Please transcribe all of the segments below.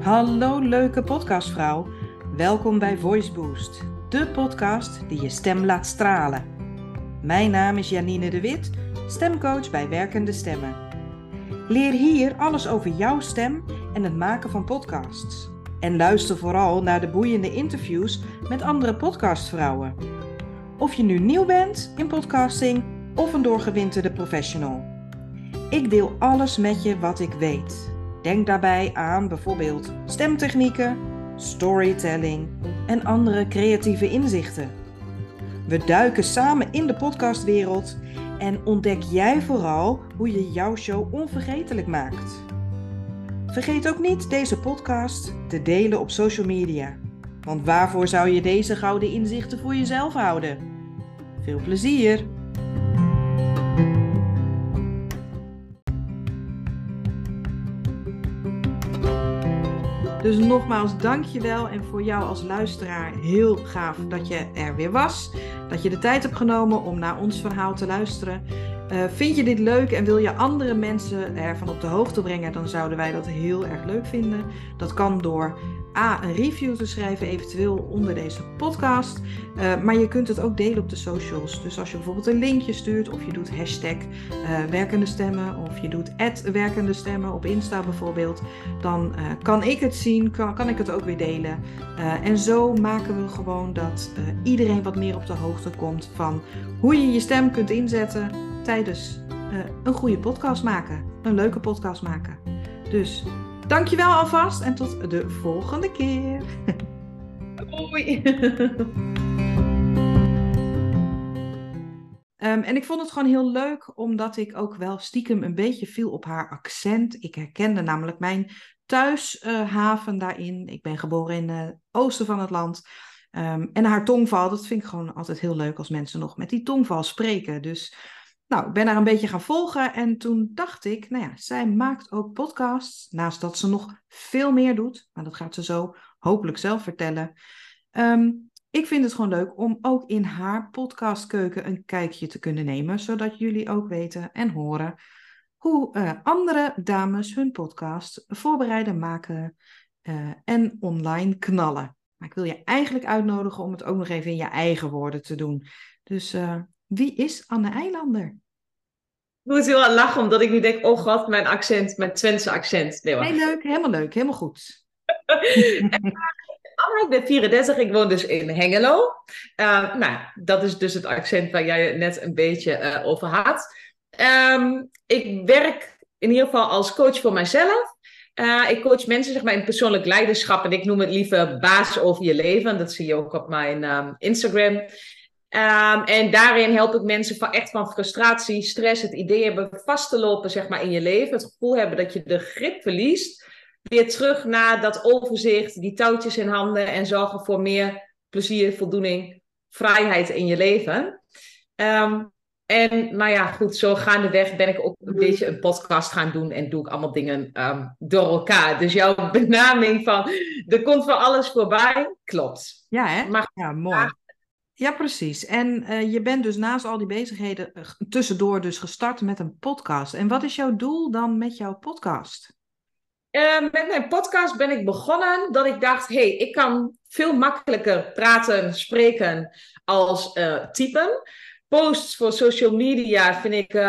Hallo leuke podcastvrouw, welkom bij Voice Boost, de podcast die je stem laat stralen. Mijn naam is Janine de Wit, stemcoach bij Werkende Stemmen. Leer hier alles over jouw stem en het maken van podcasts. En luister vooral naar de boeiende interviews met andere podcastvrouwen. Of je nu nieuw bent in podcasting of een doorgewinterde professional. Ik deel alles met je wat ik weet. Denk daarbij aan bijvoorbeeld stemtechnieken, storytelling en andere creatieve inzichten. We duiken samen in de podcastwereld en ontdek jij vooral hoe je jouw show onvergetelijk maakt. Vergeet ook niet deze podcast te delen op social media. Want waarvoor zou je deze gouden inzichten voor jezelf houden? Veel plezier! Dus nogmaals, dankjewel en voor jou als luisteraar heel gaaf dat je er weer was. Dat je de tijd hebt genomen om naar ons verhaal te luisteren. Vind je dit leuk en wil je andere mensen ervan op de hoogte brengen, dan zouden wij dat heel erg leuk vinden. Dat kan door een review te schrijven, eventueel onder deze podcast. Maar je kunt het ook delen op de socials. Dus als je bijvoorbeeld een linkje stuurt of je doet hashtag werkende stemmen of je doet @werkende stemmen op Insta bijvoorbeeld, dan kan ik het zien, kan ik het ook weer delen. En zo maken we gewoon dat iedereen wat meer op de hoogte komt van hoe je je stem kunt inzetten tijdens een goede podcast maken. Een leuke podcast maken. Dus dankjewel alvast en tot de volgende keer. Doei. En ik vond het gewoon heel leuk, omdat ik ook wel stiekem een beetje viel op haar accent. Ik herkende namelijk mijn thuishaven daarin. Ik ben geboren in het oosten van het land. En haar tongval, dat vind ik gewoon altijd heel leuk als mensen nog met die tongval spreken. Dus nou, ik ben haar een beetje gaan volgen en toen dacht ik, nou ja, zij maakt ook podcasts, naast dat ze nog veel meer doet. Maar dat gaat ze zo hopelijk zelf vertellen. Ik vind het gewoon leuk om ook in haar podcastkeuken een kijkje te kunnen nemen, zodat jullie ook weten en horen hoe andere dames hun podcast voorbereiden, maken en online knallen. Maar ik wil je eigenlijk uitnodigen om het ook nog even in je eigen woorden te doen. Dus wie is Anne Eilander? Ik moet heel aan lachen, omdat ik nu denk, oh god, mijn accent, mijn Twentse accent. Nee, Nee, leuk, helemaal goed. Anne, ik ben 34, ik woon dus in Hengelo. Nou, dat is dus het accent waar jij het net een beetje over had. Ik werk in ieder geval als coach voor mijzelf. Ik coach mensen zeg maar, in persoonlijk leiderschap en ik noem het liever baas over je leven. Dat zie je ook op mijn Instagram. En daarin help ik mensen van frustratie, stress, het idee hebben vast te lopen zeg maar, in je leven. Het gevoel hebben dat je de grip verliest. Weer terug naar dat overzicht, die touwtjes in handen en zorgen voor meer plezier, voldoening, vrijheid in je leven. En nou ja, goed, zo gaandeweg ben ik ook een beetje een podcast gaan doen en doe ik allemaal dingen door elkaar. Dus jouw benaming van, er komt voor alles voorbij, klopt. Ja, hè? Maar, ja, mooi. Ja, precies. En je bent dus naast al die bezigheden tussendoor dus gestart met een podcast. En wat is jouw doel dan met jouw podcast? Met mijn podcast ben ik begonnen dat ik dacht, hey, ik kan veel makkelijker praten, spreken als typen. Posts voor social media vind ik,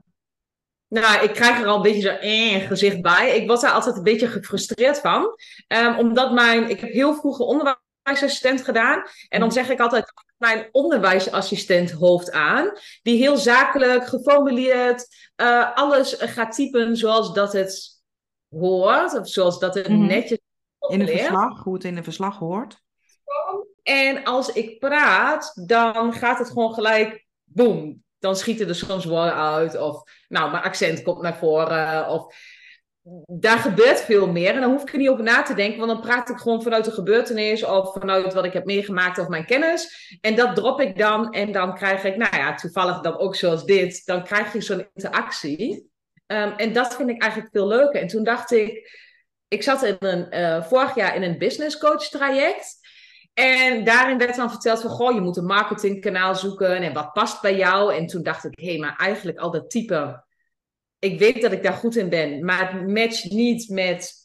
nou, ik krijg er al een beetje zo'n gezicht bij. Ik was daar altijd een beetje gefrustreerd van. Omdat ik heb heel vroeg een onderwijsassistent gedaan. En dan zeg ik altijd mijn onderwijsassistent hoofd aan. Die heel zakelijk, geformuleerd, alles gaat typen zoals dat het hoort. Of zoals dat het netjes in een verslag, hoe het in een verslag hoort. En als ik praat, dan gaat het gewoon gelijk, boem. Dan schieten er soms woorden uit. Of, nou, mijn accent komt naar voren. Of, daar gebeurt veel meer. En dan hoef ik er niet over na te denken. Want dan praat ik gewoon vanuit de gebeurtenis. Of vanuit wat ik heb meegemaakt of mijn kennis. En dat drop ik dan. En dan krijg ik, nou ja, toevallig dan ook zoals dit. Dan krijg je zo'n interactie. En dat vind ik eigenlijk veel leuker. En toen dacht ik zat vorig jaar in een business coach traject. En daarin werd dan verteld van, goh, je moet een marketingkanaal zoeken en wat past bij jou. En toen dacht ik, hé, maar eigenlijk al dat type, ik weet dat ik daar goed in ben, maar het matcht niet met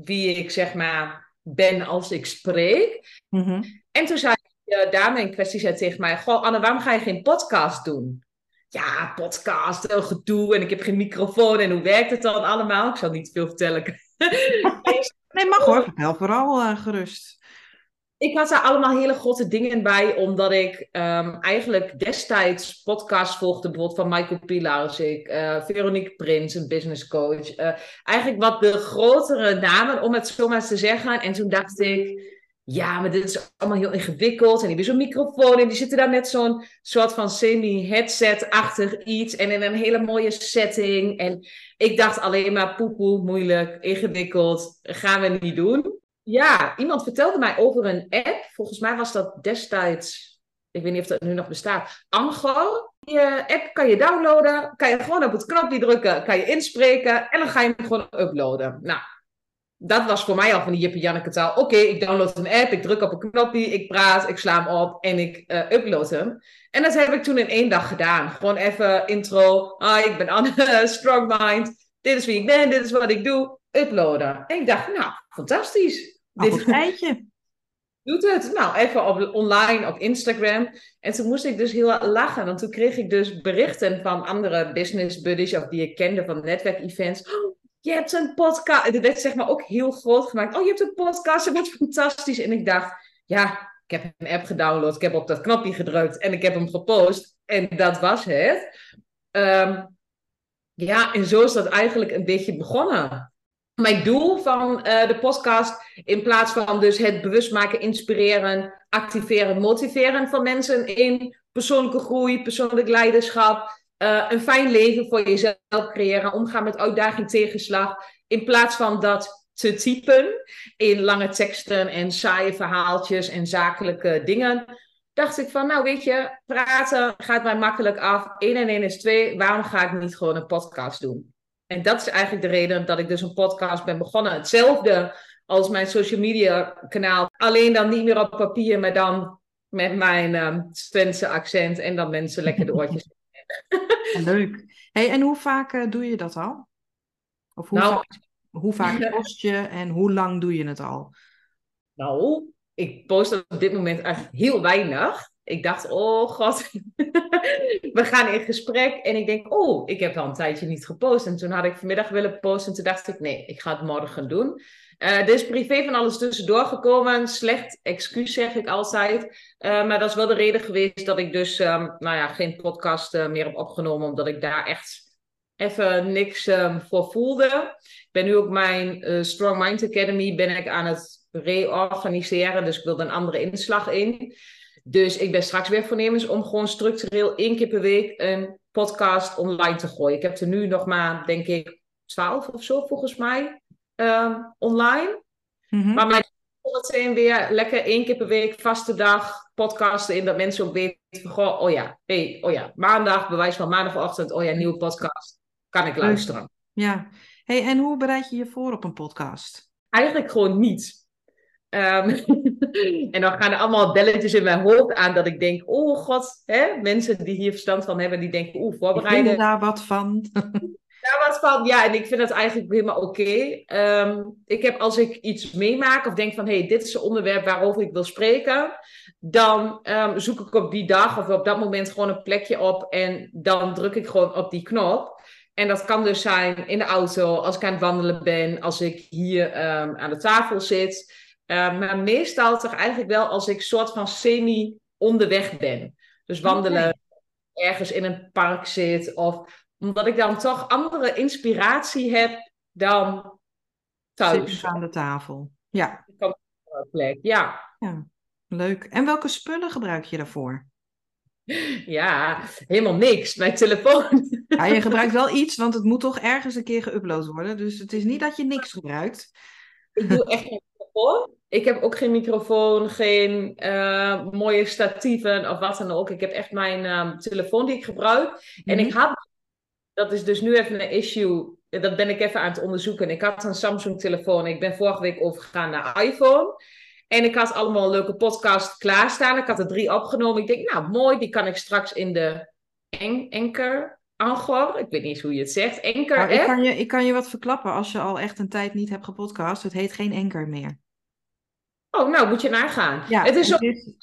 wie ik zeg maar ben als ik spreek. Mhm. En toen zei de dame in kwestie zei tegen mij, goh Anne, waarom ga je geen podcast doen? Ja, podcast, gedoe en ik heb geen microfoon en hoe werkt het dan allemaal? Ik zal niet veel vertellen. Nee, mag hoor. Vertel vooral gerust. Ik had daar allemaal hele grote dingen bij, omdat ik eigenlijk destijds podcasts volgde, bijvoorbeeld van Michael Pilarsik, Veronique Prins, een business coach. Eigenlijk wat de grotere namen, om het zo maar eens te zeggen. En toen dacht ik, ja, maar dit is allemaal heel ingewikkeld. En die hebben zo'n microfoon en die zitten daar met zo'n soort van semi-headset-achtig iets. En in een hele mooie setting. En ik dacht alleen maar poepoe, moeilijk, ingewikkeld, gaan we niet doen. Ja, iemand vertelde mij over een app. Volgens mij was dat destijds, ik weet niet of dat nu nog bestaat, Anchor. Die app kan je downloaden, kan je gewoon op het knopje drukken, kan je inspreken en dan ga je hem gewoon uploaden. Nou, dat was voor mij al van die Jippe Janneke taal. Oké, ik download een app, ik druk op een knopje, ik praat, ik sla hem op en ik upload hem. En dat heb ik toen in 1 dag gedaan. Gewoon even intro. Hi, ik ben Anne, Strong Mind. Dit is wie ik ben, dit is wat ik doe. Uploaden. En ik dacht, nou, fantastisch. Nou, Dit goed eitje. doet het. Nou, even online op Instagram. En toen moest ik dus heel hard lachen. Want toen kreeg ik dus berichten van andere business buddies of die ik kende van netwerkevents. Oh, je hebt een podcast. Het werd zeg maar ook heel groot gemaakt. Oh, je hebt een podcast. Dat wordt fantastisch. En ik dacht, ja, ik heb een app gedownload. Ik heb op dat knopje gedrukt en ik heb hem gepost. En dat was het. Ja, en zo is dat eigenlijk een beetje begonnen. Mijn doel van de podcast, in plaats van dus het bewust maken, inspireren, activeren, motiveren van mensen in persoonlijke groei, persoonlijk leiderschap, een fijn leven voor jezelf creëren, omgaan met uitdaging, tegenslag, in plaats van dat te typen in lange teksten en saaie verhaaltjes en zakelijke dingen, dacht ik van, nou weet je, praten gaat mij makkelijk af. 1 en 1 is 2, waarom ga ik niet gewoon een podcast doen? En dat is eigenlijk de reden dat ik dus een podcast ben begonnen. Hetzelfde als mijn social media kanaal. Alleen dan niet meer op papier, maar dan met mijn Twentse accent. En dan mensen lekker de oortjes. Leuk. Hey, en hoe vaak doe je dat al? Of Nou, hoe vaak post je en hoe lang doe je het al? nou, ik post op dit moment echt heel weinig. Ik dacht, oh god, we gaan in gesprek. En ik denk, oh, ik heb al een tijdje niet gepost. En toen had ik vanmiddag willen posten. En toen dacht ik, nee, ik ga het morgen doen. Er is privé van alles tussendoor gekomen. Slecht excuus zeg ik altijd. Maar dat is wel de reden geweest dat ik dus nou ja, geen podcast meer heb opgenomen. Omdat ik daar echt even niks voor voelde. Ik ben nu ook mijn Strong Mind Academy ben ik aan het reorganiseren. Dus ik wilde een andere inslag in. Dus ik ben straks weer voornemens om gewoon structureel 1 keer per week een podcast online te gooien. Ik heb er nu nog maar, denk ik, 12 of zo volgens mij online. Mhm. Maar mijn doel is meteen weer lekker 1 keer per week, vaste dag, podcasten in. Dat mensen ook weten van, goh, oh ja, hey, oh ja, maandag, bewijs van maandagochtend, oh ja, nieuwe podcast. Kan ik luisteren? Ja. Hey, en hoe bereid je je voor op een podcast? Eigenlijk gewoon niet. En dan gaan er allemaal belletjes in mijn hoofd aan dat ik denk, oh god, hè? Mensen die hier verstand van hebben, die denken, Ik voorbereiden. vind daar wat van. Daar wat van, ja, en ik vind dat eigenlijk helemaal oké. Ik heb als ik iets meemaak of denk van, hey, dit is een onderwerp waarover ik wil spreken, dan zoek ik op die dag of op dat moment gewoon een plekje op en dan druk ik gewoon op die knop. En dat kan dus zijn in de auto, als ik aan het wandelen ben, als ik hier aan de tafel zit. Maar meestal toch eigenlijk wel als ik soort van semi onderweg ben. Dus wandelen, ergens in een park zit. Of omdat ik dan toch andere inspiratie heb dan thuis. Zitten aan de tafel. Ja. Ik kan plek. Ja. Ja, leuk. En welke spullen gebruik je daarvoor? Ja, helemaal niks. Mijn telefoon. Ja, je gebruikt wel iets, want het moet toch ergens een keer geüpload worden. Dus het is niet dat je niks gebruikt. Ik doe echt geen microfoon. Ik heb ook geen microfoon, geen mooie statieven of wat dan ook. Ik heb echt mijn telefoon die ik gebruik. En ik had, dat is dus nu even een issue, dat ben ik even aan het onderzoeken. Ik had een Samsung-telefoon. Ik ben vorige week overgegaan naar iPhone. En ik had allemaal een leuke podcast klaarstaan. Ik had er 3 opgenomen. Ik denk, nou mooi, die kan ik straks in de Anchor Anchor, ik weet niet eens hoe je het zegt, Anchor Nou, app. ik kan je wat verklappen als je al echt een tijd niet hebt gepodcast. Het heet geen Anchor meer. Oh, nou moet je nagaan. Ja, Het is zo.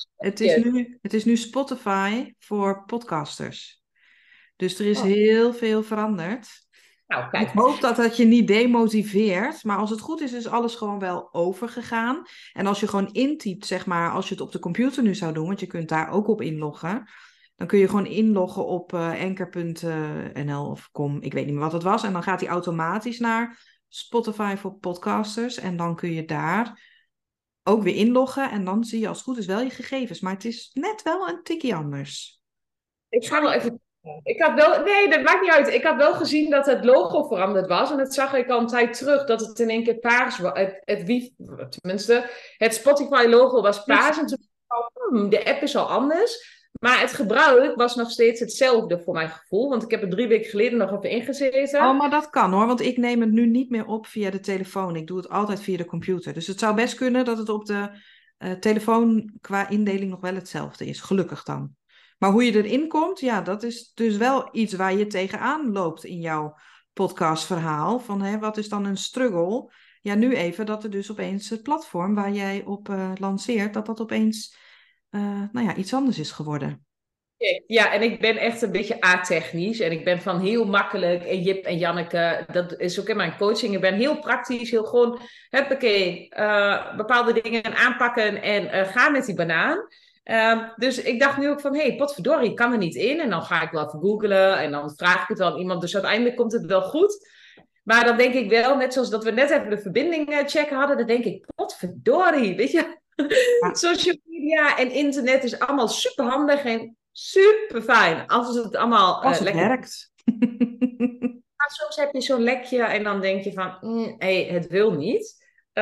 het is nu Spotify voor podcasters. Dus er is Oh, heel veel veranderd. nou, Ik kijk. hoop dat dat je niet demotiveert, maar als het goed is, is alles gewoon wel overgegaan. En als je gewoon intypt, zeg maar, als je het op de computer nu zou doen, want je kunt daar ook op inloggen, dan kun je gewoon inloggen op anchor.nl of com, ik weet niet meer wat het was. En dan gaat hij automatisch naar Spotify voor podcasters en dan kun je daar ook weer inloggen en dan zie je als het goed is wel je gegevens. Maar het is net wel een tikkie anders. Ik ga wel even. Ik had wel. Nee, dat maakt niet uit. Ik had wel gezien dat het logo veranderd was. En dat zag ik al een tijd terug, dat het in één keer paars was. Tenminste, het Spotify-logo was paars. En toen dacht ik, de app is al anders. Maar het gebruik was nog steeds hetzelfde voor mijn gevoel. Want ik heb er 3 weken geleden nog even ingezeten. Oh, maar dat kan hoor, want ik neem het nu niet meer op via de telefoon. Ik doe het altijd via de computer. Dus het zou best kunnen dat het op de telefoon qua indeling nog wel hetzelfde is. Gelukkig dan. Maar hoe je erin komt, ja, dat is dus wel iets waar je tegenaan loopt in jouw podcastverhaal. Van hè, wat is dan een struggle? Ja, nu even dat er dus opeens het platform waar jij op lanceert, dat dat opeens nou ja, iets anders is geworden. Ja, en ik ben echt een beetje atechnisch. En ik ben van heel makkelijk en Jip en Janneke. Dat is ook in mijn coaching. Ik ben heel praktisch, heel gewoon, huppakee, bepaalde dingen aanpakken en gaan met die banaan. Dus ik dacht nu ook van, hé, potverdorie, ik kan er niet in. En dan ga ik wel even googlen en dan vraag ik het wel aan iemand. Dus uiteindelijk komt het wel goed. Maar dan denk ik wel, net zoals dat we net even de verbinding checken hadden, dan denk ik, potverdorie, weet je. Ja, Social media en internet is allemaal super handig en super fijn. Als het allemaal als het lekker. werkt. Maar soms heb je zo'n lekje en dan denk je van, hey, het wil niet.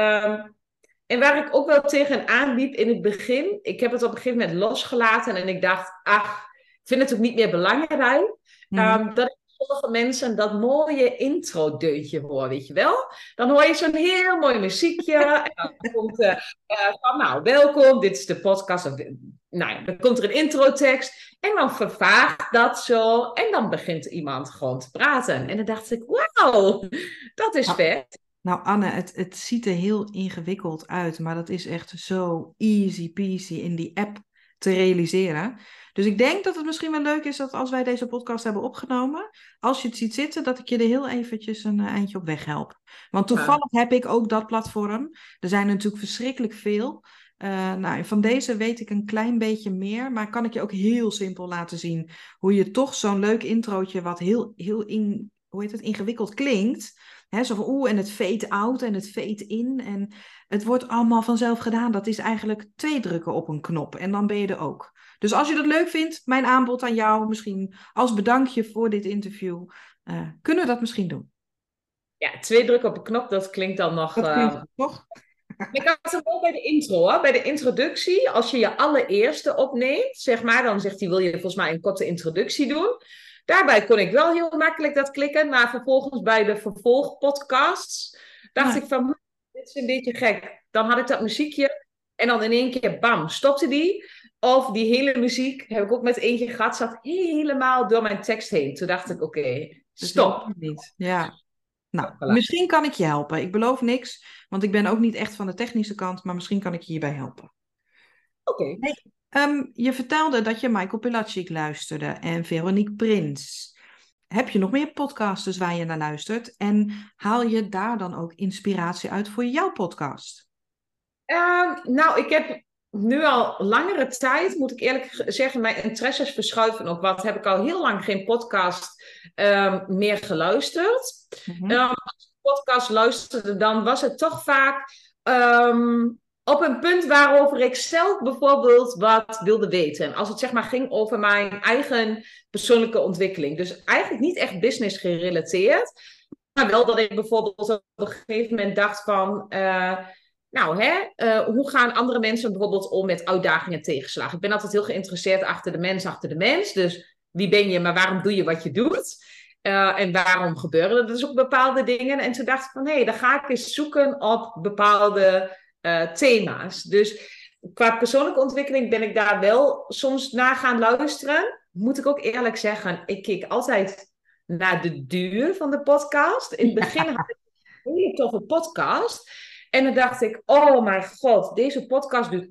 En waar ik ook wel tegen aanliep in het begin, ik heb het op een gegeven moment losgelaten en ik dacht, ach, ik vind het ook niet meer belangrijk. Mhm. Dat ik sommige mensen dat mooie intro-deuntje hoor, weet je wel? Dan hoor je zo'n heel mooi muziekje en dan komt van, nou, welkom, dit is de podcast. Nou ja, dan komt er een introtekst en dan vervaagt dat zo en dan begint iemand gewoon te praten. En dan dacht ik, wauw, dat is Nou, vet. nou, Anne, het ziet er heel ingewikkeld uit, maar dat is echt zo easy peasy in die app te realiseren. Dus ik denk dat het misschien wel leuk is dat als wij deze podcast hebben opgenomen, als je het ziet zitten, dat ik je er heel eventjes een eindje op weg help. Want Ja. toevallig heb ik ook dat platform. Er zijn er natuurlijk verschrikkelijk veel. Nou, van deze weet ik een klein beetje meer, maar kan ik je ook heel simpel laten zien hoe je toch zo'n leuk introotje, wat hoe heet het, ingewikkeld klinkt. Hè, zo van en het fade out en het fade in. En het wordt allemaal vanzelf gedaan. Dat is eigenlijk 2 drukken op een knop en dan ben je er ook. Dus als je dat leuk vindt, mijn aanbod aan jou, misschien als bedankje voor dit interview, kunnen we dat misschien doen. Ja, 2 drukken op een knop, dat klinkt dan nog. Dat klinkt toch? Ik had het wel bij de intro, hoor. Bij de introductie, als je je allereerste opneemt, zeg maar, dan zegt hij, wil je volgens mij een korte introductie doen? Daarbij kon ik wel heel makkelijk dat klikken, maar vervolgens bij de vervolgpodcasts dacht Nee. ik van, dit is een beetje gek. Dan had ik dat muziekje en dan in één keer, bam, stopte die. Of die hele muziek, heb ik ook met eentje gehad, zat helemaal door mijn tekst heen. Toen dacht ik, oké, Dat wil stop. ik niet. Ja. Nou, misschien kan ik je helpen. Ik beloof niks, want ik ben ook niet echt van de technische kant, maar misschien kan ik je hierbij helpen. Oké. Hey, je vertelde dat je Michael Pilatschik luisterde en Veronique Prins. Heb je nog meer podcasters waar je naar luistert? En haal je daar dan ook inspiratie uit voor jouw podcast? Nou, ik heb nu al langere tijd, moet ik eerlijk zeggen, mijn interesses verschuiven op wat. Heb ik al heel lang geen podcast meer geluisterd. Mhm. Als ik podcast luisterde, dan was het toch vaak ehm, op een punt waarover ik zelf bijvoorbeeld wat wilde weten. Als het zeg maar ging over mijn eigen persoonlijke ontwikkeling. Dus eigenlijk niet echt business gerelateerd. Maar wel dat ik bijvoorbeeld op een gegeven moment dacht van, nou, hoe gaan andere mensen bijvoorbeeld om met uitdagingen en tegenslagen? Ik ben altijd heel geïnteresseerd achter de mens. Dus wie ben je, maar waarom doe je wat je doet? En waarom gebeuren er dus ook bepaalde dingen? En toen dacht ik van, dan ga ik eens zoeken op bepaalde thema's. Dus qua persoonlijke ontwikkeling ben ik daar wel soms naar gaan luisteren. Moet ik ook eerlijk zeggen, ik keek altijd naar de duur van de podcast. In het begin had ik een hele toffe podcast. En dan dacht ik, oh mijn god, deze podcast duurt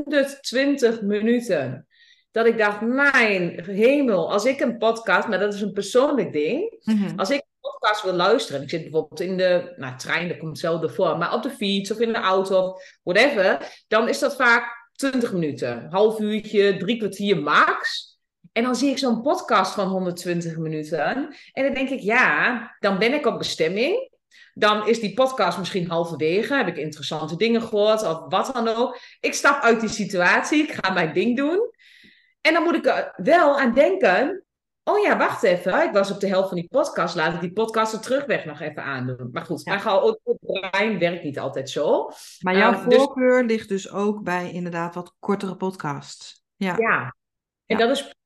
120 minuten. Dat ik dacht, mijn hemel, als ik een podcast, maar dat is een persoonlijk ding. Mhm. Als ik een podcast wil luisteren, en ik zit bijvoorbeeld in de trein, dat komt hetzelfde voor, maar op de fiets of in de auto of whatever, dan is dat vaak 20 minuten, half uurtje, 3 kwartier max. En dan zie ik zo'n podcast van 120 minuten. En dan denk ik, ja, dan ben ik op bestemming. Dan is die podcast misschien halverwege. Heb ik interessante dingen gehoord of wat dan ook. Ik stap uit die situatie. Ik ga mijn ding doen. En dan moet ik er wel aan denken. Oh ja, wacht even. Ik was op de helft van die podcast. Laat ik die podcast er terugweg nog even aandoen. Maar goed, Ja. het brein werkt niet altijd zo. Maar jouw Dus voorkeur ligt dus ook bij inderdaad wat kortere podcasts. Ja, ja, en ja, dat is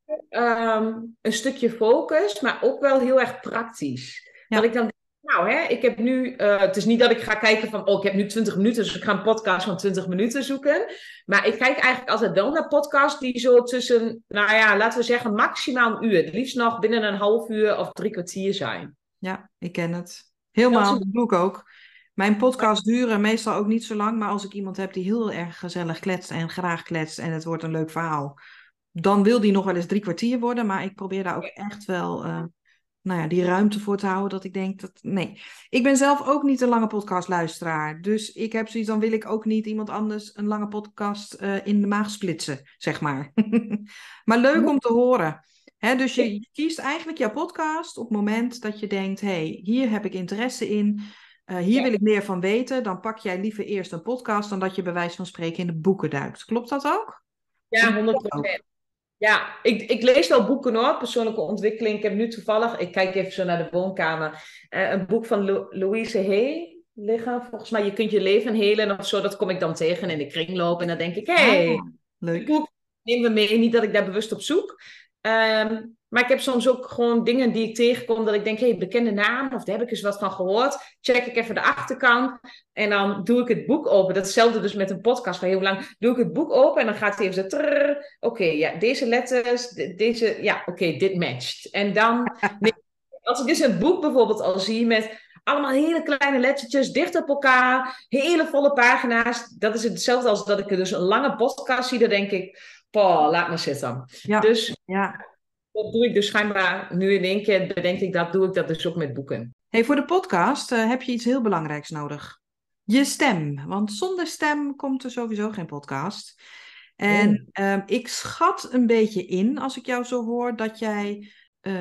een stukje focus, maar ook wel heel erg praktisch. Dat ja. ik dan denk, nou hè, ik heb nu, het is niet dat ik ga kijken van, oh, ik heb nu 20 minuten, dus ik ga een podcast van 20 minuten zoeken. Maar ik kijk eigenlijk altijd wel naar podcasts die zo tussen, nou ja, laten we zeggen maximaal een uur. Het liefst nog binnen een half uur of 3 kwartier zijn. Ja, ik ken het. Dat is Helemaal, een... dat doe ik ook. Mijn podcasts duren meestal ook niet zo lang, maar als ik iemand heb die heel erg gezellig kletst en graag kletst en het wordt een leuk verhaal, dan wil die nog wel eens 3 kwartier worden, maar ik probeer daar ook echt wel nou ja, die ruimte voor te houden dat ik denk dat, nee. Ik ben zelf ook niet een lange podcastluisteraar, dus ik heb zoiets, dan wil ik ook niet iemand anders een lange podcast in de maag splitsen, zeg maar. Maar leuk om te horen. Hè, dus je kiest eigenlijk jouw podcast op het moment dat je denkt, hey, hier heb ik interesse in, hier wil ik meer van weten, dan pak jij liever eerst een podcast dan dat je bij wijze van spreken in de boeken duikt. Klopt dat ook? Of Ja, doe je dat 100%. ook? Ja, ik lees wel boeken hoor, persoonlijke ontwikkeling. Ik heb nu toevallig, ik kijk even zo naar de woonkamer, een boek van Louise Hay liggen. Volgens mij, Je kunt je leven helen of zo. Dat kom ik dan tegen in de kringloop. En dan denk ik, hé, Ah, dit leuk. boek nemen we mee. Niet dat ik daar bewust op zoek. Maar ik heb soms ook gewoon dingen die ik tegenkom dat ik denk, hé, bekende naam, of daar heb ik eens wat van gehoord. Check ik even de achterkant en dan doe ik het boek open. Datzelfde dus met een podcast van heel lang. Doe ik het boek open en dan gaat het even zo, oké, ja, deze letters, deze, ja, oké, dit matcht. En dan, nee, als ik dus een boek bijvoorbeeld al zie met allemaal hele kleine lettertjes, dicht op elkaar, hele volle pagina's. Dat is hetzelfde als dat ik dus een lange podcast zie, dan denk ik, Paul, laat me zitten. Ja, Dus ja. dat doe ik dus schijnbaar nu in één keer, bedenk ik dat, doe ik dat dus ook met boeken. Hey, voor de podcast heb je iets heel belangrijks nodig. Je stem. Want zonder stem komt er sowieso geen podcast. Oh. En ik schat een beetje in, als ik jou zo hoor, dat jij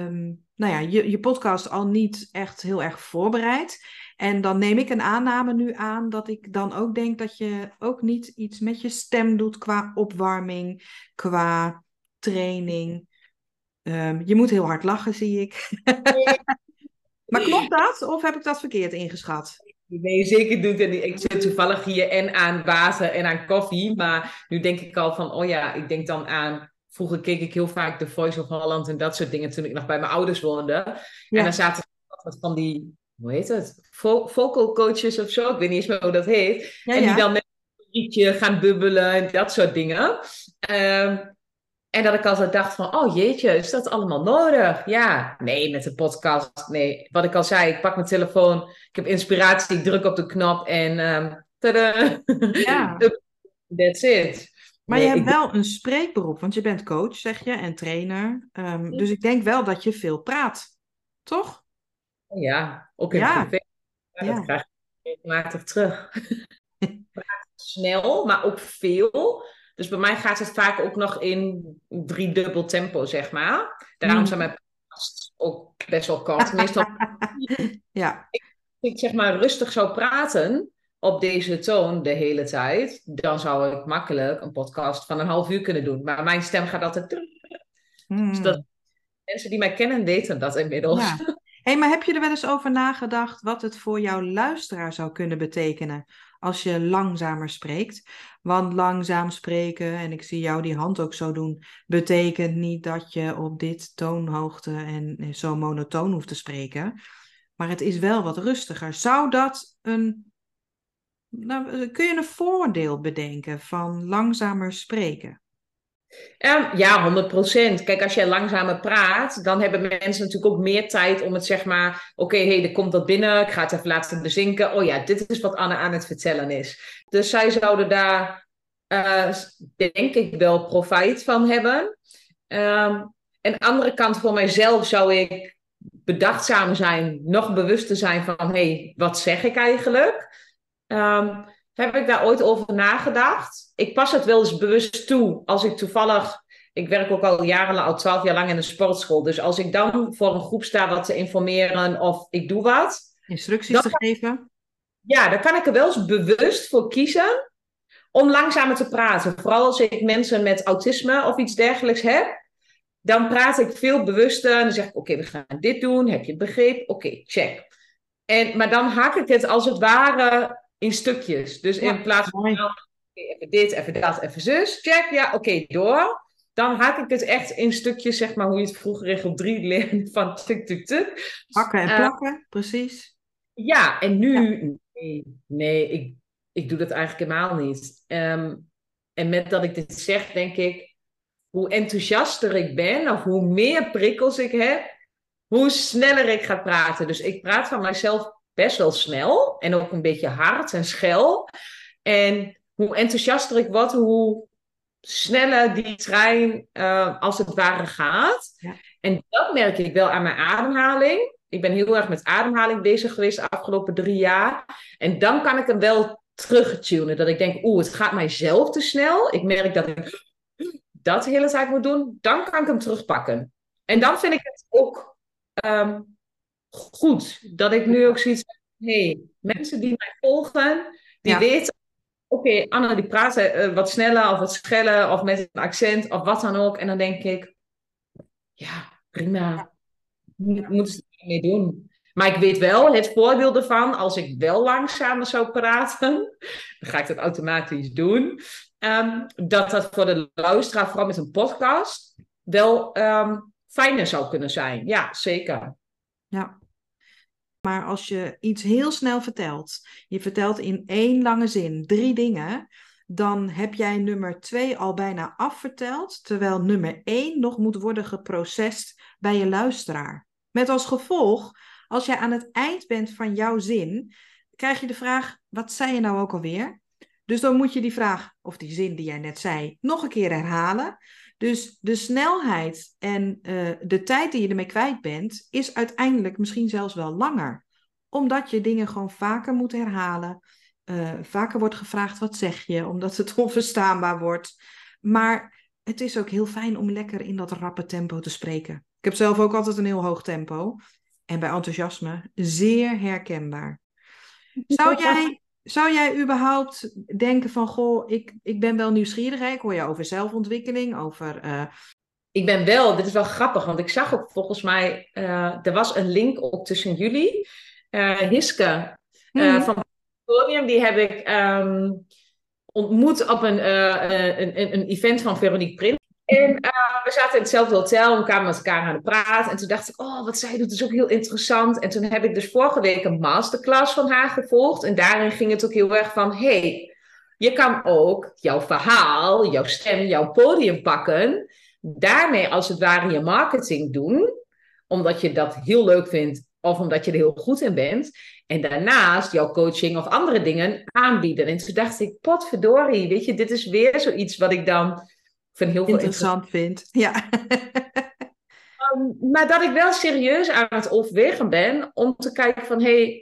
nou ja, je podcast al niet echt heel erg voorbereidt. En dan neem ik een aanname nu aan dat ik dan ook denk dat je ook niet iets met je stem doet qua opwarming, qua training. Je moet heel hard lachen, zie ik. Maar klopt dat? Of heb ik dat verkeerd ingeschat? Nee, zeker doet het niet. Ik zit toevallig hier en aan water en aan koffie. Maar nu denk ik al van, oh ja, ik denk dan aan... Vroeger keek ik heel vaak The Voice of Holland en dat soort dingen toen ik nog bij mijn ouders woonde. En dan Ja, zaten er wat van die, hoe heet het? Vocal coaches of zo. Ik weet niet eens meer hoe dat heet. ja, En die ja. dan met een liedje gaan bubbelen en dat soort dingen. Ehm, En dat ik altijd dacht van, oh jeetje, is dat allemaal nodig? Ja, nee, met de podcast, nee. Wat ik al zei, ik pak mijn telefoon, ik heb inspiratie, ik druk op de knop en tada, Ja. that's it. Maar je Nee, hebt wel een spreekberoep, want je bent coach, zeg je, en trainer. Dus ik denk wel dat je veel praat, toch? ja, ook in Ja, privé, ja, dat ja. krijg ik regelmatig terug. Snel, maar ook veel. Dus bij mij gaat het vaak ook nog in driedubbel tempo, zeg maar. Daarom zijn Mhm. mijn podcasts ook best wel kort. Meestal Ja, ik zeg maar rustig zou praten op deze toon de hele tijd, dan zou ik makkelijk een podcast van een half uur kunnen doen. Maar mijn stem gaat altijd... Dus dat, Mhm. mensen die mij kennen weten dat inmiddels. Ja. Hey, maar heb je er wel eens over nagedacht wat het voor jouw luisteraar zou kunnen betekenen als je langzamer spreekt? Want langzaam spreken, en ik zie jou die hand ook zo doen, betekent niet dat je op dit toonhoogte en zo monotoon hoeft te spreken. Maar het is wel wat rustiger. Zou dat een... Nou, kun je een voordeel bedenken van langzamer spreken? Ja, 100%. Kijk, als jij langzamer praat, dan hebben mensen natuurlijk ook meer tijd om het zeg maar... Oké, hey, er komt wat binnen, ik ga het even laten bezinken. Oh ja, dit is wat Anne aan het vertellen is. Dus zij zouden daar, denk ik, wel profijt van hebben. En aan de andere kant, voor mijzelf zou ik bedachtzamer zijn, nog bewuster zijn van... Hey, wat zeg ik eigenlijk? Um, Heb ik daar ooit over nagedacht? Ik pas het wel eens bewust toe. Als ik toevallig... Ik werk ook al jarenlang, al 12 jaar lang in een sportschool. Dus als ik dan voor een groep sta wat te informeren of ik doe wat... Instructies Dan, te geven? ja, dan kan ik er wel eens bewust voor kiezen om langzamer te praten. Vooral als ik mensen met autisme of iets dergelijks heb. Dan praat ik veel bewuster. En dan zeg ik, oké, we gaan dit doen. Heb je het begrepen? Oké, check. Maar dan haak ik het als het ware in stukjes. Dus in plaats van mooi. even dit, even dat, even zus, check, ja, oké, door. Dan haak ik het echt in stukjes, zeg maar, hoe je het vroeger in groep 3 leerde, van tuk, tuk, tuk. Hakken en plakken, precies. Ja, en Ja. nu, nee, ik doe dat eigenlijk helemaal niet. En met dat ik dit zeg, denk ik, hoe enthousiaster ik ben, of hoe meer prikkels ik heb, hoe sneller ik ga praten. Dus ik praat van mijzelf best wel snel en ook een beetje hard en schel. En hoe enthousiaster ik word, hoe sneller die trein als het ware gaat. Ja. En dat merk ik wel aan mijn ademhaling. Ik ben heel erg met ademhaling bezig geweest de afgelopen 3 jaar. En dan kan ik hem wel terugtunen. Dat ik denk, het gaat mijzelf te snel. Ik merk dat ik dat de hele tijd moet doen. Dan kan ik hem terugpakken. En dan vind ik het ook goed. Dat ik nu ook zoiets van, hey, mensen die mij volgen, die Ja. weten, oké, Anne die praat wat sneller of wat scheller of met een accent of wat dan ook. En dan denk ik, ja, prima. Moeten ze er mee doen. Maar ik weet wel het voordeel ervan, als ik wel langzamer zou praten, dan ga ik dat automatisch doen. Dat dat voor de luisteraar, vooral met een podcast, wel fijner zou kunnen zijn. Ja, zeker. Ja. Maar als je iets heel snel vertelt, je vertelt in 1 lange zin 3 dingen, dan heb jij nummer 2 al bijna afverteld, terwijl nummer 1 nog moet worden geprocessed bij je luisteraar. Met als gevolg, als jij aan het eind bent van jouw zin, krijg je de vraag, wat zei je nou ook alweer? Dus dan moet je die vraag, of die zin die jij net zei, nog een keer herhalen. Dus de snelheid en de tijd die je ermee kwijt bent, is uiteindelijk misschien zelfs wel langer. Omdat je dingen gewoon vaker moet herhalen. Vaker wordt gevraagd, wat zeg je? Omdat het onverstaanbaar wordt. Maar het is ook heel fijn om lekker in dat rappe tempo te spreken. Ik heb zelf ook altijd een heel hoog tempo. En bij enthousiasme zeer herkenbaar. Zou jij überhaupt denken van, goh, ik ben wel nieuwsgierig. Hè? Ik hoor je over zelfontwikkeling, over... Ik ben wel, dit is wel grappig, want ik zag ook volgens mij, er was een link ook tussen jullie. Hiske van het podium, die heb ik ontmoet op een event van Veronique Prins. En we zaten in hetzelfde hotel en we kwamen met elkaar aan de praat. En toen dacht ik, wat zij doet is ook heel interessant. En toen heb ik dus vorige week een masterclass van haar gevolgd. En daarin ging het ook heel erg van, hey, je kan ook jouw verhaal, jouw stem, jouw podium pakken. Daarmee als het ware je marketing doen. Omdat je dat heel leuk vindt of omdat je er heel goed in bent. En daarnaast jouw coaching of andere dingen aanbieden. En toen dacht ik, potverdorie, weet je, dit is weer zoiets wat ik dan... vind heel veel interessant vind. Ja. Maar dat ik wel serieus aan het overwegen ben om te kijken van,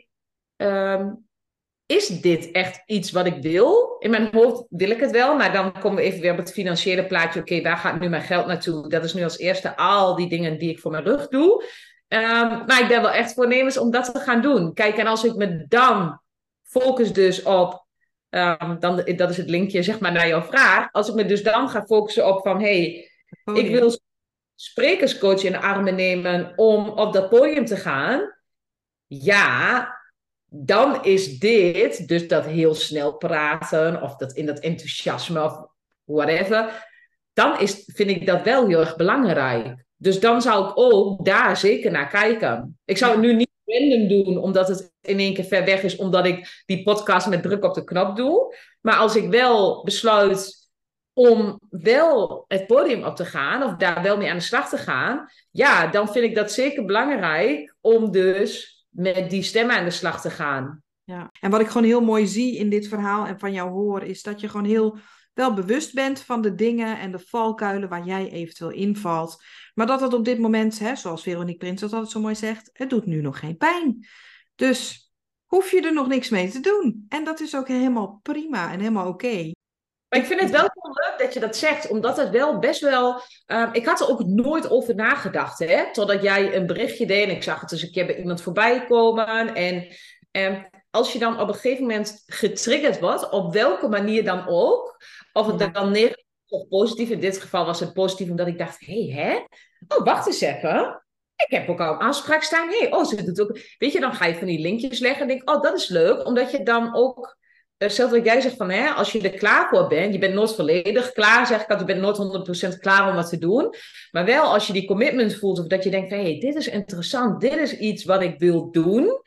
is dit echt iets wat ik wil? In mijn hoofd wil ik het wel, maar dan komen we even weer op het financiële plaatje. Oké, waar gaat nu mijn geld naartoe? Dat is nu als eerste al die dingen die ik voor mijn rug doe. Maar ik ben wel echt voornemens om dat te gaan doen. Kijk, en als ik me dan focus dus op dat is het linkje zeg maar naar jouw vraag. Als ik me dus dan ga focussen op van... ik wil sprekerscoach in de armen nemen om op dat podium te gaan. Ja, dan is dit, dus dat heel snel praten... of dat in dat enthousiasme of whatever... dan vind ik dat wel heel erg belangrijk. Dus dan zou ik ook daar zeker naar kijken. Ik zou het nu niet random doen, omdat het in één keer ver weg is, omdat ik die podcast met druk op de knop doe. Maar als ik wel besluit, om wel het podium op te gaan, of daar wel mee aan de slag te gaan, ja, dan vind ik dat zeker belangrijk om dus met die stemmen aan de slag te gaan. Ja. En wat ik gewoon heel mooi zie in dit verhaal en van jou hoor, is dat je gewoon heel wel bewust bent van de dingen en de valkuilen waar jij eventueel invalt. Maar dat het op dit moment, hè, zoals Veronique Prins dat altijd zo mooi zegt, het doet nu nog geen pijn. Dus hoef je er nog niks mee te doen. En dat is ook helemaal prima en helemaal oké. Maar ik vind het wel heel leuk dat je dat zegt, omdat het wel best wel... ik had er ook nooit over nagedacht, hè? Totdat jij een berichtje deed en ik zag het eens een keer bij iemand voorbij komen. En als je dan op een gegeven moment getriggerd wordt, op welke manier dan ook, of het dan negatief of positief, in dit geval was het positief omdat ik dacht, hè? Oh, wacht eens even. Ik heb ook al een afspraak staan. Ze doet ook... Weet je, dan ga je van die linkjes leggen en denk, oh, dat is leuk, omdat je dan ook... Zelfs wat jij zegt van, als je er klaar voor bent, je bent nooit volledig klaar, zeg ik altijd, je bent nooit 100% klaar om wat te doen. Maar wel als je die commitment voelt, of dat je denkt van, dit is interessant, dit is iets wat ik wil doen.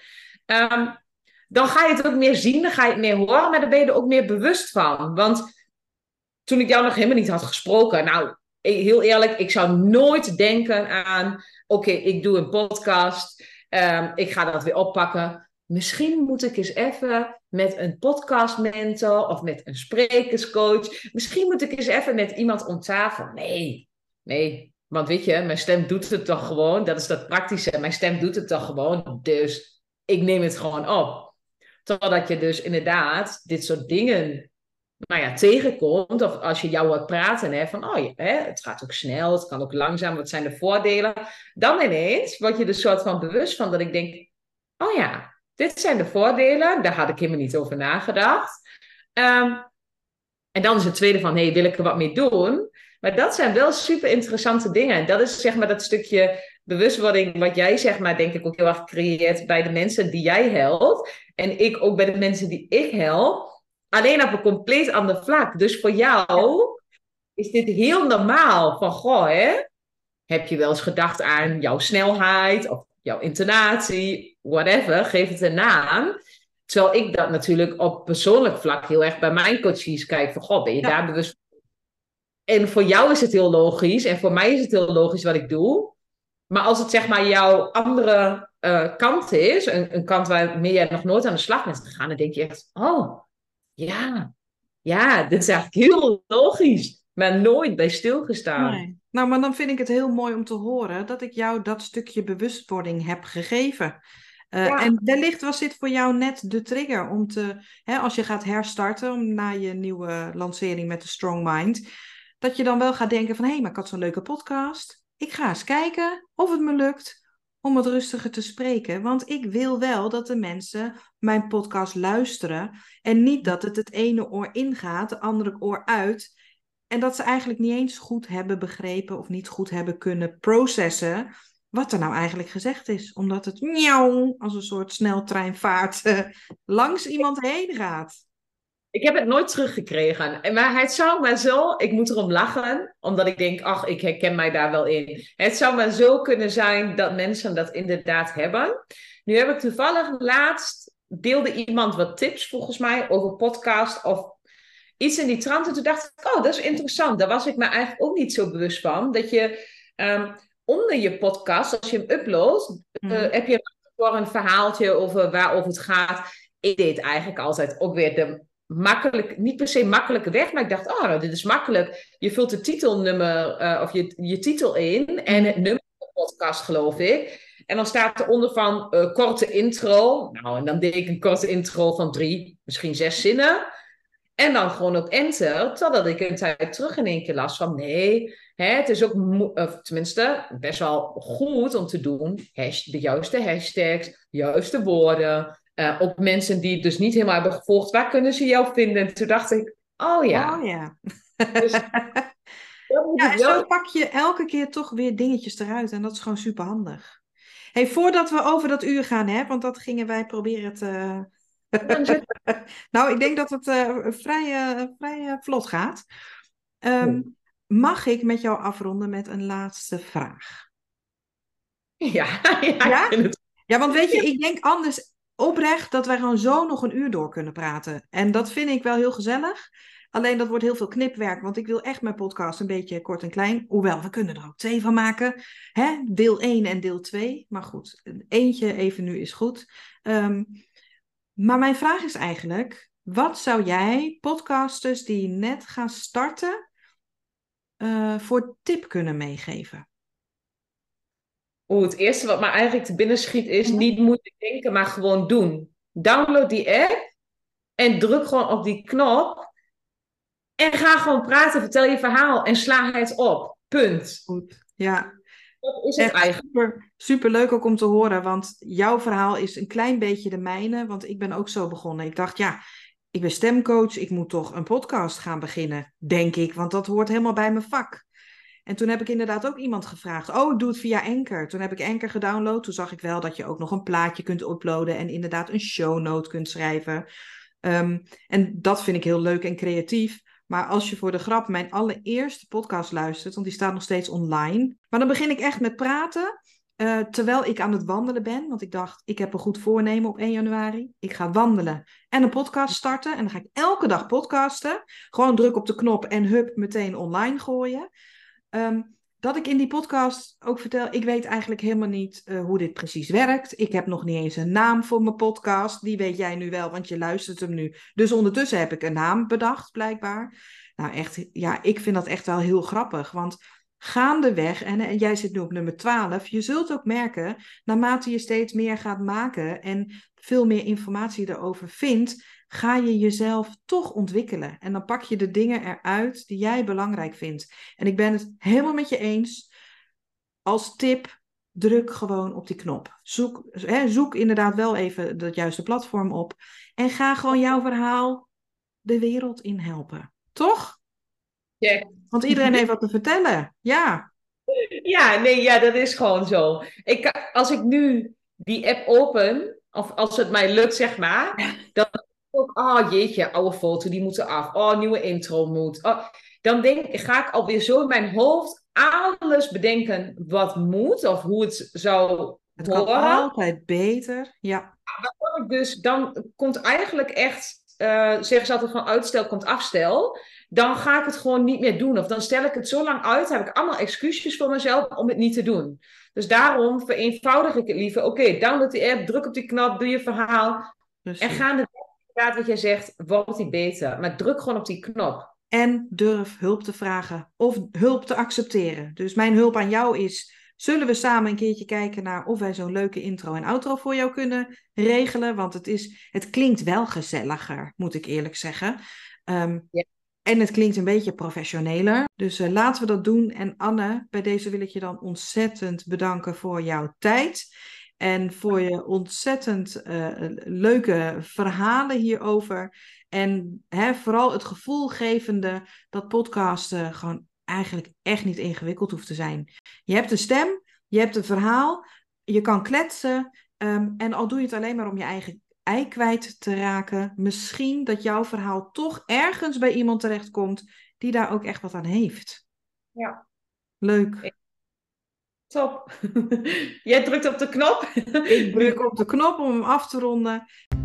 Dan ga je het ook meer zien, dan ga je het meer horen, maar dan ben je er ook meer bewust van. Want toen ik jou nog helemaal niet had gesproken, nou, heel eerlijk, ik zou nooit denken aan, oké, ik doe een podcast, ik ga dat weer oppakken. Misschien moet ik eens even met een podcastmentor of met een sprekerscoach. Misschien moet ik eens even met iemand om tafel. Nee. Want weet je, mijn stem doet het toch gewoon. Dat is dat praktische. Mijn stem doet het toch gewoon. Dus ik neem het gewoon op. Totdat je dus inderdaad dit soort dingen tegenkomt. Of als je jou hoort praten van, het gaat ook snel. Het kan ook langzaam. Wat zijn de voordelen? Dan ineens word je er soort van bewust van dat ik denk, oh ja, dit zijn de voordelen. Daar had ik helemaal niet over nagedacht. En dan is het tweede van, wil ik er wat mee doen? Maar dat zijn wel super interessante dingen. En dat is zeg maar dat stukje bewustwording wat jij zeg maar denk ik ook heel erg creëert bij de mensen die jij helpt. En ik ook bij de mensen die ik help. Alleen op een compleet ander vlak. Dus voor jou is dit heel normaal. Van, heb je wel eens gedacht aan jouw snelheid of jouw intonatie, whatever, geef het een naam. Terwijl ik dat natuurlijk op persoonlijk vlak heel erg bij mijn coaches kijk van, ben je daar bewust van? En voor jou is het heel logisch en voor mij is het heel logisch wat ik doe. Maar als het zeg maar jouw andere kant is, een kant waarmee jij nog nooit aan de slag bent gegaan, dan denk je echt, ja, dit is eigenlijk heel logisch, maar nooit bij stilgestaan. Nee. Nou, maar dan vind ik het heel mooi om te horen dat ik jou dat stukje bewustwording heb gegeven. En wellicht was dit voor jou net de trigger om als je gaat herstarten na je nieuwe lancering met de Strong Mind, dat je dan wel gaat denken van, maar ik had zo'n leuke podcast. Ik ga eens kijken of het me lukt om het rustiger te spreken. Want ik wil wel dat de mensen mijn podcast luisteren en niet dat het ene oor ingaat, het andere oor uit. En dat ze eigenlijk niet eens goed hebben begrepen of niet goed hebben kunnen processen wat er nou eigenlijk gezegd is. Omdat het als een soort sneltreinvaart langs iemand heen gaat. Ik heb het nooit teruggekregen. Maar het zou maar zo... Ik moet erom lachen, omdat ik denk, ik herken mij daar wel in. Het zou maar zo kunnen zijn dat mensen dat inderdaad hebben. Nu heb ik toevallig laatst... deelde iemand wat tips volgens mij over podcast of iets in die trant. En toen dacht ik, dat is interessant. Daar was ik me eigenlijk ook niet zo bewust van. Dat je onder je podcast, als je hem uploadt, heb je voor een verhaaltje over waarover het gaat. Ik deed eigenlijk altijd ook weer de niet per se makkelijke weg, maar ik dacht, dit is makkelijk. Je vult het titelnummer of je titel in en het nummer van de podcast, geloof ik. En dan staat eronder van korte intro. Nou, en dan deed ik een korte intro van 3, misschien 6 zinnen. En dan gewoon op enter, totdat ik een tijd terug in één keer las van nee, het is ook, tenminste, best wel goed om te doen. De juiste hashtags, juiste woorden. Ook mensen die het dus niet helemaal hebben gevolgd, waar kunnen ze jou vinden? En toen dacht ik, Oh ja. Dus, en zo pak je elke keer toch weer dingetjes eruit. En dat is gewoon super handig. Voordat we over dat uur gaan, want dat gingen wij proberen te... Nou, ik denk dat het vrij vlot gaat. Mag ik met jou afronden met een laatste vraag? Ja? Ja, want weet je, ik denk anders oprecht dat wij gewoon zo nog een uur door kunnen praten. En dat vind ik wel heel gezellig. Alleen dat wordt heel veel knipwerk, want ik wil echt mijn podcast een beetje kort en klein. Hoewel, we kunnen er ook 2 van maken. Hè? Deel 1 en deel 2. Maar goed, eentje even nu is goed. Maar mijn vraag is eigenlijk, wat zou jij podcasters die net gaan starten voor tip kunnen meegeven? Het eerste wat me eigenlijk te binnen schiet is niet moeilijk denken, maar gewoon doen. Download die app en druk gewoon op die knop en ga gewoon praten, vertel je verhaal en sla het op. Punt. Goed, ja. Dat is het Echt eigenlijk. super leuk ook om te horen, want jouw verhaal is een klein beetje de mijne, want ik ben ook zo begonnen. Ik dacht, ja, ik ben stemcoach, ik moet toch een podcast gaan beginnen, denk ik, want dat hoort helemaal bij mijn vak. En toen heb ik inderdaad ook iemand gevraagd, oh, ik doe het via Anchor. Toen heb ik Anchor gedownload, toen zag ik wel dat je ook nog een plaatje kunt uploaden en inderdaad een shownote kunt schrijven. En dat vind ik heel leuk en creatief. Maar als je voor de grap mijn allereerste podcast luistert, want die staat nog steeds online. Maar dan begin ik echt met praten, terwijl ik aan het wandelen ben. Want ik dacht, ik heb een goed voornemen op 1 januari. Ik ga wandelen en een podcast starten. En dan ga ik elke dag podcasten. Gewoon druk op de knop en hup, meteen online gooien. Dat ik in die podcast ook vertel, ik weet eigenlijk helemaal niet hoe dit precies werkt. Ik heb nog niet eens een naam voor mijn podcast. Die weet jij nu wel, want je luistert hem nu. Dus ondertussen heb ik een naam bedacht, blijkbaar. Nou echt, ja, ik vind dat echt wel heel grappig. Want gaandeweg, en jij zit nu op nummer 12, je zult ook merken, naarmate je steeds meer gaat maken en veel meer informatie erover vindt, ga je jezelf toch ontwikkelen. En dan pak je de dingen eruit die jij belangrijk vindt. En ik ben het helemaal met je eens. Als tip, druk gewoon op die knop. Zoek inderdaad wel even dat juiste platform op. En ga gewoon jouw verhaal de wereld in helpen. Toch? Ja. Want iedereen heeft wat te vertellen. Ja. Ja, nee, ja, dat is gewoon zo. Als ik nu die app open, of als het mij lukt, zeg maar, dan ook, oh jeetje, oude foto, die moeten af. Oh, nieuwe intro moet. Oh, dan ga ik alweer zo in mijn hoofd alles bedenken wat moet, of hoe het zou Het kan horen. altijd beter. Ja. Dus dan komt eigenlijk echt, zeggen ze altijd van uitstel komt afstel. Dan ga ik het gewoon niet meer doen. Of dan stel ik het zo lang uit, heb ik allemaal excuses voor mezelf om het niet te doen. Dus daarom vereenvoudig ik het liever. Oké, download die app, druk op die knop, doe je verhaal. Precies. En gaande inderdaad wat jij zegt, wordt die beter. Maar druk gewoon op die knop. En durf hulp te vragen of hulp te accepteren. Dus mijn hulp aan jou is, zullen we samen een keertje kijken naar of wij zo'n leuke intro en outro voor jou kunnen regelen? Want het klinkt wel gezelliger, moet ik eerlijk zeggen. Ja. En het klinkt een beetje professioneler. Dus laten we dat doen. En Anne, bij deze wil ik je dan ontzettend bedanken voor jouw tijd. En voor je ontzettend leuke verhalen hierover. En vooral het gevoelgevende dat podcasten gewoon eigenlijk echt niet ingewikkeld hoeft te zijn. Je hebt een stem, je hebt een verhaal, je kan kletsen. En al doe je het alleen maar om je eigen ei kwijt te raken, misschien dat jouw verhaal toch ergens bij iemand terechtkomt die daar ook echt wat aan heeft. Ja. Leuk. Top. Jij drukt op de knop. Ik druk op de knop om hem af te ronden.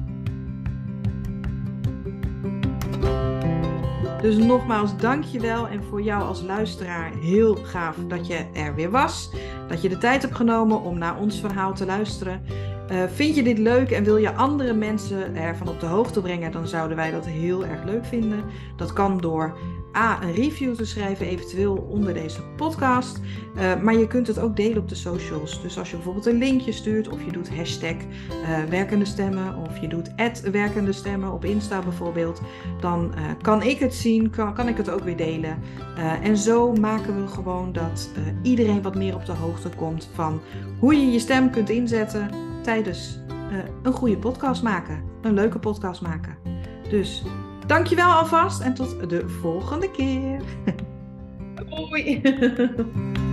Dus nogmaals, dankjewel. En voor jou als luisteraar heel gaaf dat je er weer was. Dat je de tijd hebt genomen om naar ons verhaal te luisteren. Vind je dit leuk en wil je andere mensen ervan op de hoogte brengen, dan zouden wij dat heel erg leuk vinden. Dat kan door een review te schrijven, eventueel onder deze podcast. Maar je kunt het ook delen op de socials. Dus als je bijvoorbeeld een linkje stuurt, of je doet hashtag werkende stemmen, of je doet @werkende stemmen op Insta bijvoorbeeld, dan kan ik het zien, kan ik het ook weer delen. En zo maken we gewoon dat iedereen wat meer op de hoogte komt van hoe je je stem kunt inzetten tijdens een goede podcast maken. Een leuke podcast maken. Dus dankjewel alvast en tot de volgende keer. Doei.